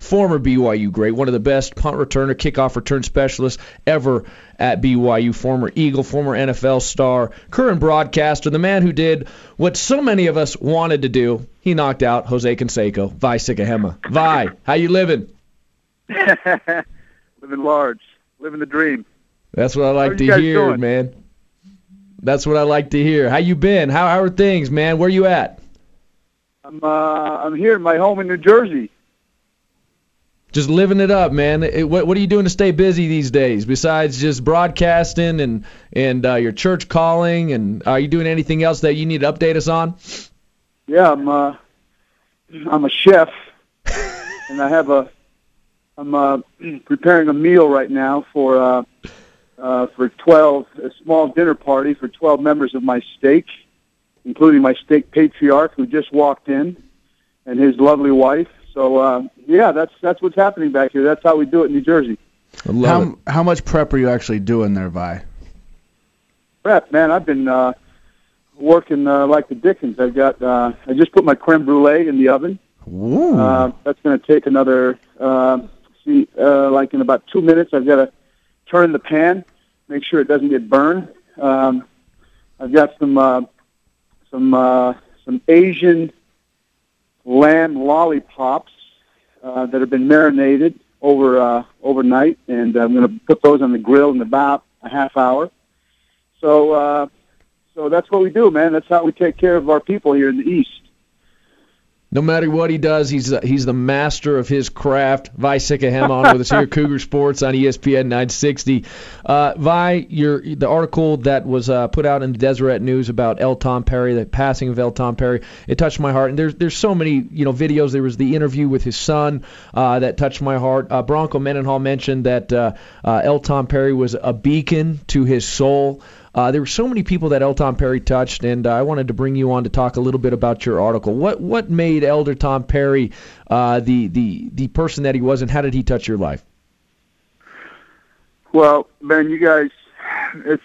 former BYU great, one of the best punt returner, kickoff return specialists ever at BYU, former Eagle, former NFL star, current broadcaster, the man who did what so many of us wanted to do. He knocked out Jose Canseco. Vi Sikahema. Vi, how you living? Living large. Living the dream. That's what I like to hear, doing? Man. That's what I like to hear. How you been? How are things, man? Where you at? I'm here in my home in New Jersey. Just living it up, man. What are you doing to stay busy these days besides just broadcasting and your church calling? And are you doing anything else that you need to update us on? Yeah, I'm a chef, and I'm preparing a meal right now for 12, a small dinner party for 12 members of my stake, including my stake patriarch who just walked in, and his lovely wife. So yeah, that's what's happening back here. That's how we do it in New Jersey. How much prep are you actually doing there, Vi? Prep, man. I've been working like the Dickens. I just put my creme brulee in the oven. That's going to take another. Like in about 2 minutes, I've got to turn the pan, make sure it doesn't get burned. I've got some Asian lamb lollipops that have been marinated overnight, and I'm going to put those on the grill in about a half hour. So that's what we do, man. That's how we take care of our people here in the East. No matter what he does, he's the master of his craft. Vi Sikahema on with us here, Cougar Sports on ESPN 960. Vi, the article that was put out in the Deseret News about El Tom Perry, the passing of El Tom Perry, it touched my heart. And there's so many videos. There was the interview with his son that touched my heart. Bronco Mendenhall mentioned that El Tom Perry was a beacon to his soul. There were so many people that El Tom Perry touched, and I wanted to bring you on to talk a little bit about your article. What made Elder Tom Perry the person that he was, and how did he touch your life? Well, Ben, you guys, it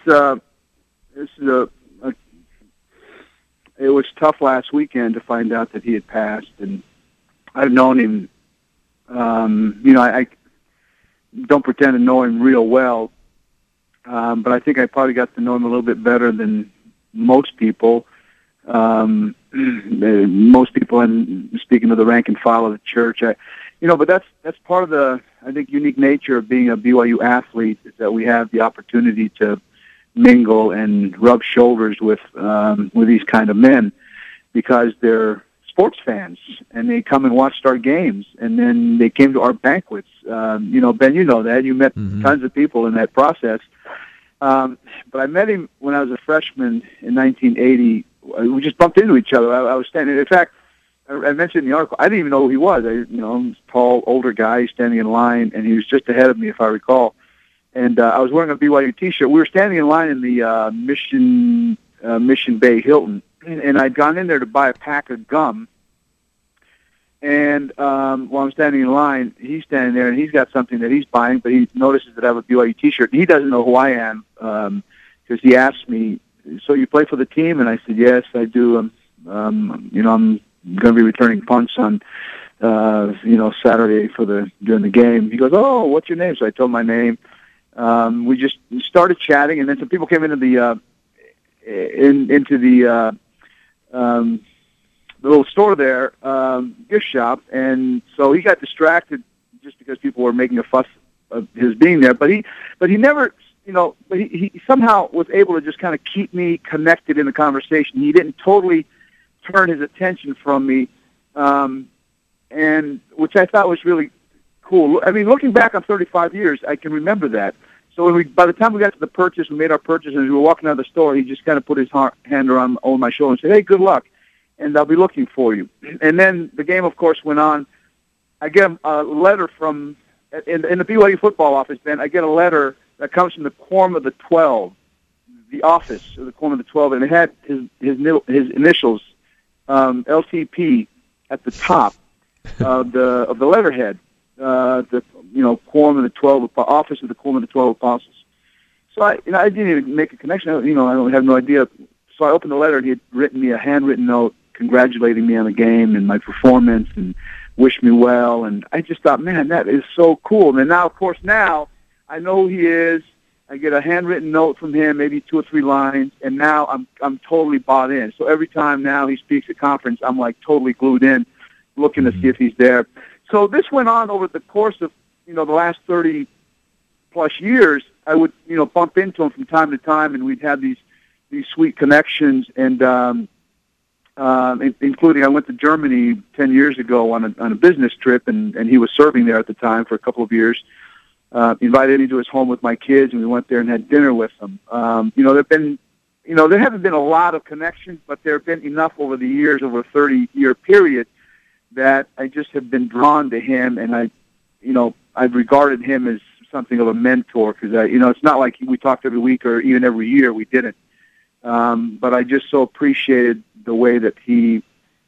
was tough last weekend to find out that he had passed, and I've known him. I don't pretend to know him real well. But I think I probably got to know him a little bit better than most people. Most people, and speaking of the rank and file of the church, but that's part of the, I think, unique nature of being a BYU athlete is that we have the opportunity to mingle and rub shoulders with these kind of men because they're sports fans and they come and watched our games and then they came to our banquets. Ben, you know that. You met tons of people in that process. But I met him when I was a freshman in 1980. We just bumped into each other. I was standing. In fact, I mentioned in the article, I didn't even know who he was. He's a tall, older guy standing in line, and he was just ahead of me, if I recall. And I was wearing a BYU T-shirt. We were standing in line in the Mission Bay Hilton, and I'd gone in there to buy a pack of gum. And while I'm standing in line, he's standing there, and he's got something that he's buying, but he notices that I have a BYU T-shirt. And he doesn't know who I am because he asked me, "So you play for the team?" And I said, "Yes, I do. I'm going to be returning punts on, Saturday during the game." He goes, "Oh, what's your name?" So I told my name. We just started chatting, and then some people came into the little store there, gift shop, and so he got distracted just because people were making a fuss of his being there. But he never, but he somehow was able to just kind of keep me connected in the conversation. He didn't totally turn his attention from me, and which I thought was really cool. I mean, looking back on 35 years, I can remember that. So by the time we got to the purchase, we made our purchase, and as we were walking out of the store, he just kind of put his hand around over my shoulder and said, "Hey, good luck, and I'll be looking for you." And then the game, of course, went on. I get a letter from, in the BYU football office, Ben, I get a letter that comes from the Quorum of the 12, the office of the Quorum of the 12, and it had his initials, LTP, at the top of the letterhead. The Quorum of the 12, office of the Quorum of the 12 Apostles. So I didn't even make a connection. I have no idea. So I opened the letter, and he had written me a handwritten note congratulating me on the game and my performance and wished me well, and I just thought, man, that is so cool. And now, of course, now I know who he is. I get a handwritten note from him, maybe 2 or 3 lines, and now I'm totally bought in. So every time now he speaks at conference, I'm like totally glued in, looking to see if he's there. So this went on over the course of the last 30 plus years. I would bump into him from time to time, and we'd have these sweet connections, and including I went to Germany 10 years ago on a business trip, and he was serving there at the time for a couple of years. Invited me to his home with my kids, and we went there and had dinner with him. There haven't been a lot of connections, but there have been enough over the years, over a 30-year period, that I just have been drawn to him, and I've regarded him as something of a mentor, because it's not like we talked every week or even every year. We didn't, but I just so appreciated the way that he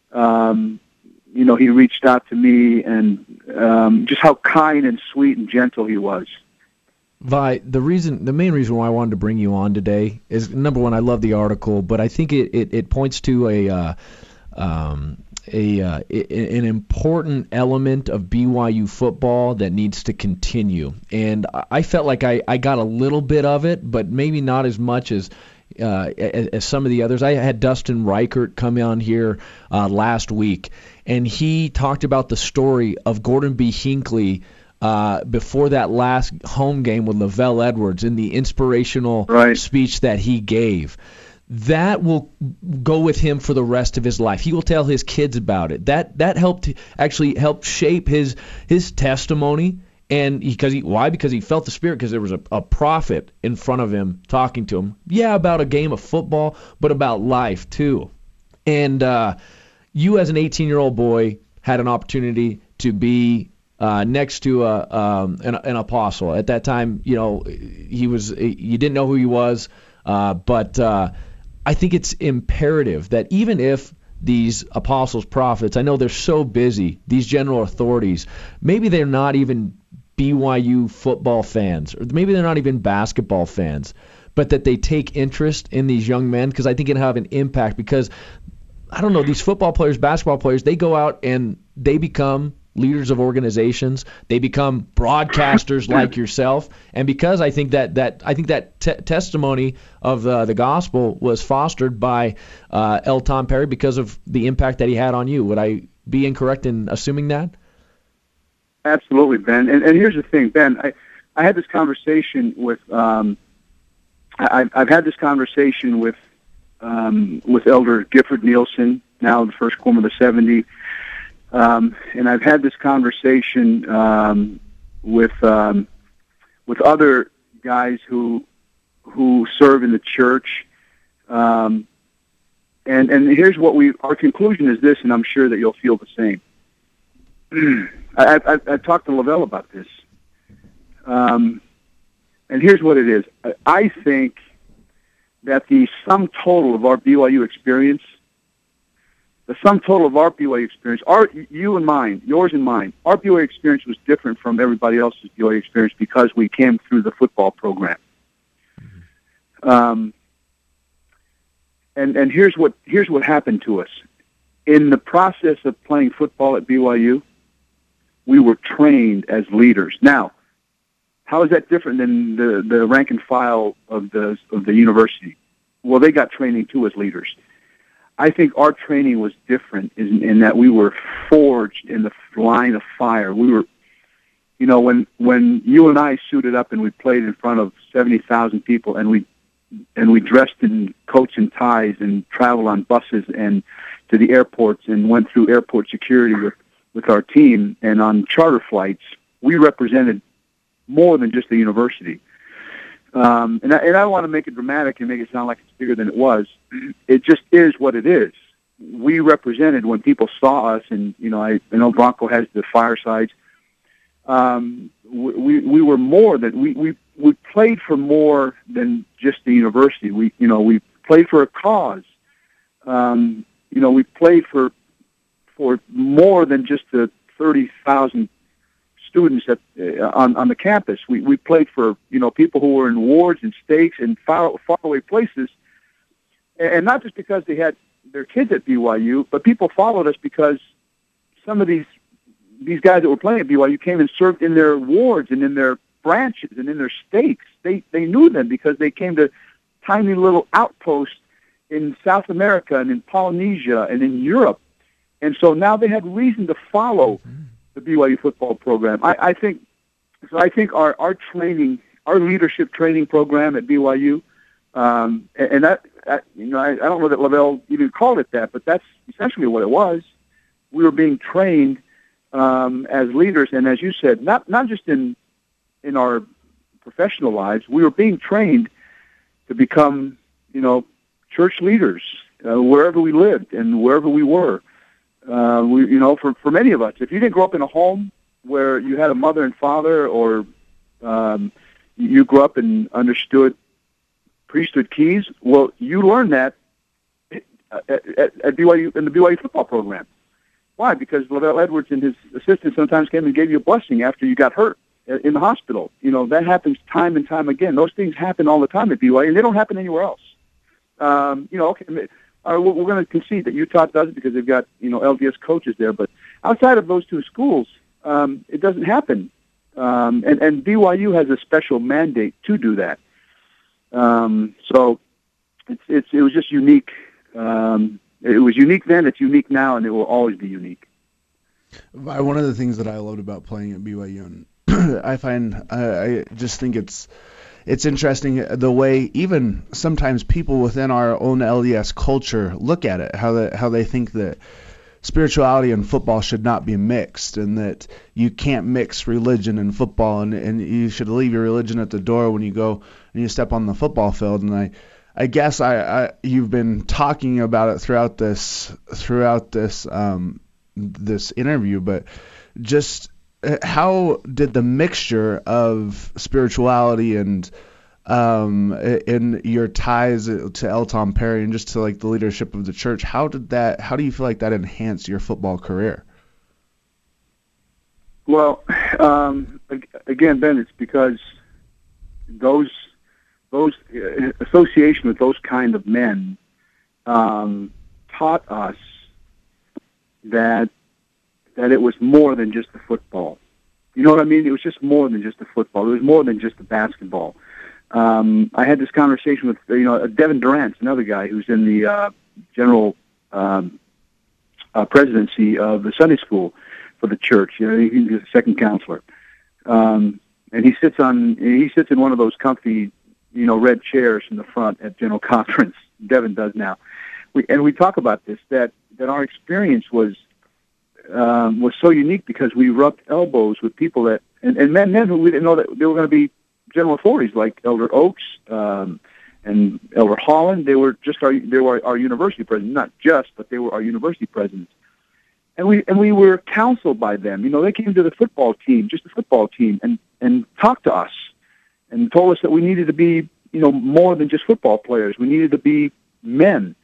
he reached out to me, and just how kind and sweet and gentle he was. Vi, the main reason why I wanted to bring you on today is, number one, I love the article, but I think it points to an important element of BYU football that needs to continue. And I felt like I got a little bit of it, but maybe not as much as some of the others. I had Dustin Reichert come on here last week, and he talked about the story of Gordon B. Hinckley before that last home game with Lavelle Edwards in the inspirational speech that he gave. That will go with him for the rest of his life. He will tell his kids about it. That helped shape his testimony. And because he felt the Spirit, because there was a prophet in front of him talking to him. Yeah, about a game of football, but about life too. And you, as an 18-year-old boy, had an opportunity to be next to an apostle. At that time, you didn't know who he was, but I think it's imperative that even if these apostles, prophets, I know they're so busy, these general authorities, maybe they're not even BYU football fans, or maybe they're not even basketball fans, but that they take interest in these young men, because I think it'll have an impact. Because, I don't know, these football players, basketball players, they go out and they become leaders of organizations. They become broadcasters like yourself. And because I think that testimony of the gospel was fostered by L. Tom Perry because of the impact that he had on you. Would I be incorrect in assuming that? Absolutely, Ben. And here's the thing, Ben. I had this conversation with I've had this conversation with Elder Gifford Nielsen, now in the First Quorum of the 70. And I've had this conversation with other guys who serve in the church, and here's what our conclusion is this, and I'm sure that you'll feel the same. I've talked to Lavelle about this, and here's what it is. I think that the sum total of our BYU experience. The sum total of our BYU experience, yours and mine, our BYU experience was different from everybody else's BYU experience because we came through the football program. And here's what happened to us. In the process of playing football at BYU, we were trained as leaders. Now, how is that different than the rank and file of the university? Well, they got training too as leaders. I think our training was different in that we were forged in the line of fire. We were, when you and I suited up and we played in front of 70,000 people, and we dressed in coats and ties and traveled on buses and to the airports and went through airport security with our team, and on charter flights, we represented more than just the university. And I want to make it dramatic and make it sound like it's bigger than it was. It just is what it is. We represented, when people saw us, and I know Bronco has the firesides. We were more than we played for more than just the university. We played for a cause. We played for more than just the 30,000 students on the campus. We played for people who were in wards and states and faraway places, and not just because they had their kids at BYU, but people followed us because some of these these guys that were playing at BYU came and served in their wards and in their branches and in their states. They knew them because they came to tiny little outposts in South America and in Polynesia and in Europe. And so now they had reason to follow the BYU football program. I think our training, our leadership training program at BYU, and that I don't know that Lavelle even called it that, but that's essentially what it was. We were being trained as leaders, and as you said, not just in our professional lives, we were being trained to become, church leaders wherever we lived and wherever we were. For many of us, if you didn't grow up in a home where you had a mother and father, or you grew up and understood priesthood keys, well, you learned that at BYU, in the BYU football program. Why? Because Lavelle Edwards and his assistant sometimes came and gave you a blessing after you got hurt in the hospital. That happens time and time again. Those things happen all the time at BYU, and they don't happen anywhere else. Okay, we're going to concede that Utah does it because they've got, LDS coaches there, but outside of those two schools, it doesn't happen. And BYU has a special mandate to do that. So it was just unique. It was unique then, it's unique now, and it will always be unique. One of the things that I loved about playing at BYU, and I just think it's interesting the way even sometimes people within our own LDS culture look at it, how they think that spirituality and football should not be mixed, and that you can't mix religion and football, and you should leave your religion at the door when you go and you step on the football field. And I guess you've been talking about it throughout this this interview, but just how did the mixture of spirituality and in your ties to L. Tom Perry and just to like the leadership of the church, how do you feel like that enhanced your football career? Well, again, Ben, it's because those association with those kind of men taught us that it was more than just the football. You know what I mean? It was just more than just the football. It was more than just the basketball. I had this conversation with, Devin Durant, another guy who's in the general presidency of the Sunday school for the church. He's a second counselor, and he sits in one of those comfy, red chairs in the front at General Conference. Devin does now. We talk about this, that our experience was so unique because we rubbed elbows with people that and men who we didn't know that they were going to be general authorities, like Elder Oaks and Elder Holland. They were our university presidents, not just, but they were our university presidents. And we were counseled by them. They came to the football team, just the football team, and talked to us and told us that we needed to be, more than just football players. We needed to be men.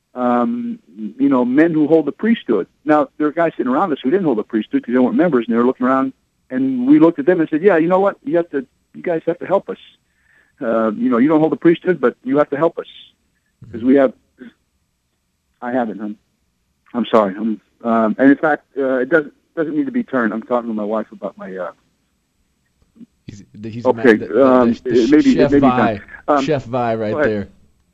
Men who hold the priesthood. Now, there are guys sitting around us who didn't hold the priesthood because they weren't members, and they were looking around, and we looked at them and said, yeah, you know what? You guys have to help us. You don't hold the priesthood, but you have to help us because I haven't. I'm sorry. And in fact, it doesn't need to be turned. I'm talking to my wife about my. He's okay. Maybe Chef Vi. Chef Vi right there.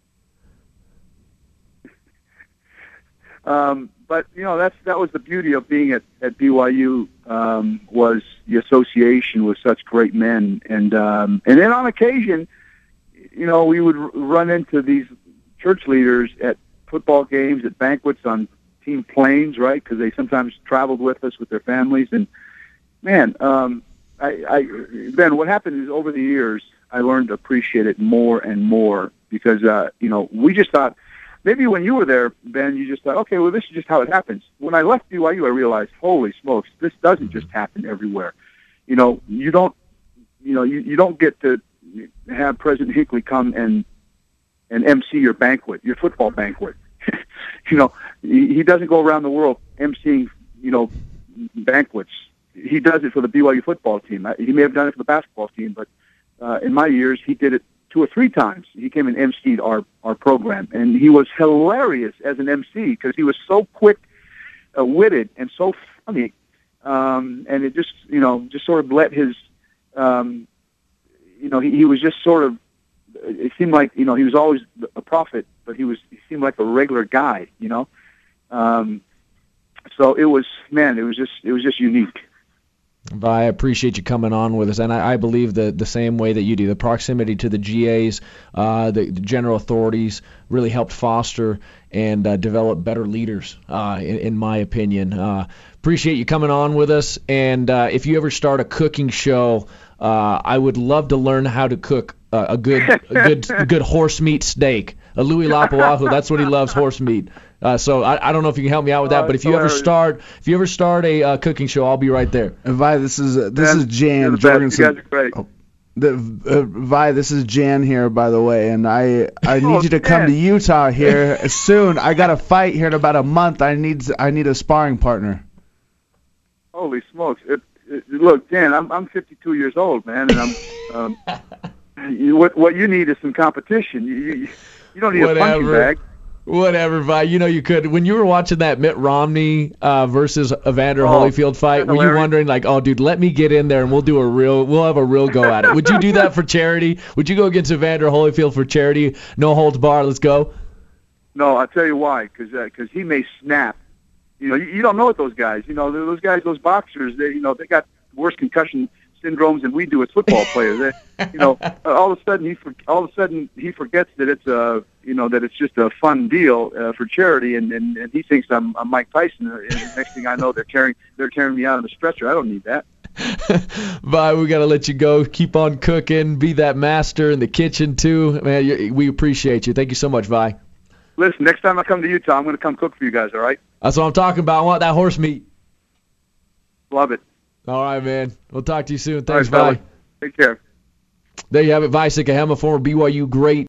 But that was the beauty of being at BYU, was the association with such great men, and then on occasion, we would run into these church leaders at football games, at banquets, on team planes, right? Because they sometimes traveled with us with their families, and man, Ben, what happened is over the years I learned to appreciate it more and more because we just thought. Maybe when you were there, Ben, you just thought, okay, well, this is just how it happens. When I left BYU, I realized, holy smokes, this doesn't just happen everywhere. You don't get to have President Hinckley come and MC your banquet, your football banquet. He doesn't go around the world MCing, banquets. He does it for the BYU football team. He may have done it for the basketball team, but in my years, he did it 2 or 3 times. He came and emceed our program, and he was hilarious as an MC because he was so quick-witted and so funny and it just just sort of let his he was just sort of, it seemed like he was always a prophet, but he seemed like a regular guy, so it was just unique. I appreciate you coming on with us, and I believe the same way that you do. The proximity to the GAs, the general authorities, really helped foster and develop better leaders, in my opinion. Appreciate you coming on with us, and if you ever start a cooking show, I would love to learn how to cook a good horse meat steak. A Louis Lapuahu, that's what he loves, horse meat. So I don't know if you can help me out with that, but if you ever start a cooking show, I'll be right there. Vi, this is Jan Jorgensen. You guys are great. Vi, this is Jan here, by the way, and I need you to come to Utah here soon. I got a fight here in about a month. I need a sparring partner. Holy smokes! Look, Dan, I'm 52 years old, man, and I'm what you need is some competition. You don't need a punching bag. Whatever, Vi. You could. When you were watching that Mitt Romney versus Evander Holyfield fight, were you wondering like, oh, dude, let me get in there and we'll have a real go at it? Would you do that for charity? Would you go against Evander Holyfield for charity? No holds barred. Let's go. No, I'll tell you why. Because he may snap. You don't know what those guys. Those guys, those boxers. They got worse concussion syndromes than we do as football players. All of a sudden he forgets that it's that it's just a fun deal for charity, and he thinks I'm Mike Tyson. And the next thing I know, they're carrying me out on the stretcher. I don't need that. Vi, we got to let you go. Keep on cooking. Be that master in the kitchen too, man. We appreciate you. Thank you so much, Vi. Listen, next time I come to Utah, I'm going to come cook for you guys. All right? That's what I'm talking about. I want that horse meat. Love it. All right, man. We'll talk to you soon. Thanks, Vi. Vi. Take care. There you have it, Vi Sikahema, former BYU great.